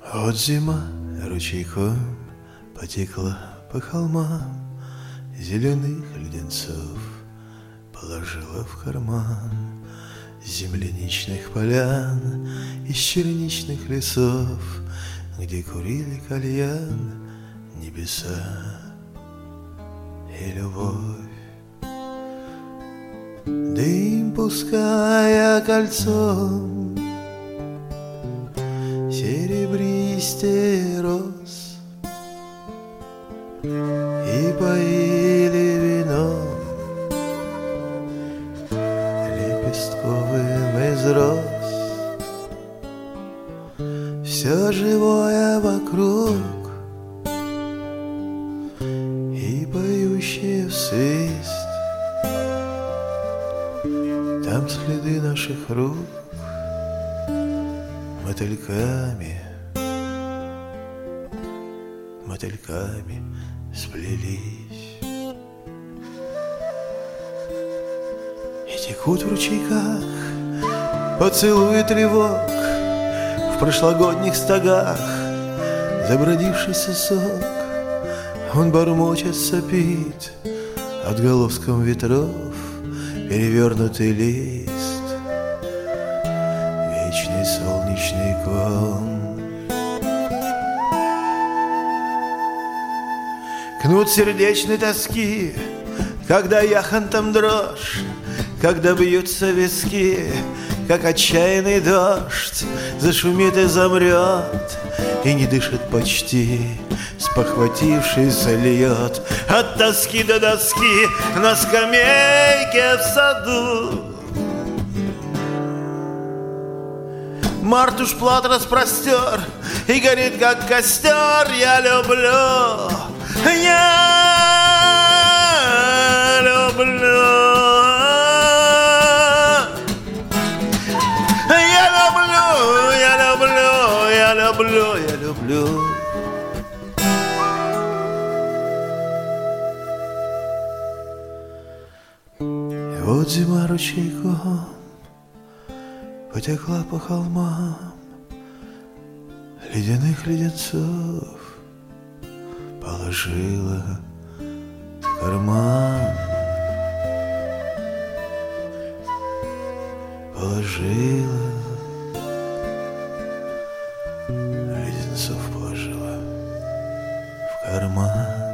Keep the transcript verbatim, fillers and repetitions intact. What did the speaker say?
Вот зима ручейком потекла по холмам, зеленых леденцов положила в карман. Земляничных полян из черничных лесов, где курили кальян небеса и любовь. Дым пуская кольцом серебристый роз, и поили вином лепестковым из роз. Все живое вокруг и поющие свист, там следы наших рук мотыльками, мотыльками сплелись. И текут в ручейках поцелуи тревог, в прошлогодних стогах забродившийся сок. Он бормочет, сопит отголоском ветров перевернутый лист, вечный солнечный ком. Кнут сердечной тоски, когда яхонтом дрожь, когда бьются виски, как отчаянный дождь, зашумит и замрет, и не дышит почти, спохватившись, зальет от тоски до доски на скамейке в саду. Март уж плат распростер и горит, как костер. Я люблю, я люблю, я люблю, я люблю, я люблю, я люблю. Вот зима ручейком потекла по холмам, ледяных леденцов положила в карман, положила, леденцов положила в карман.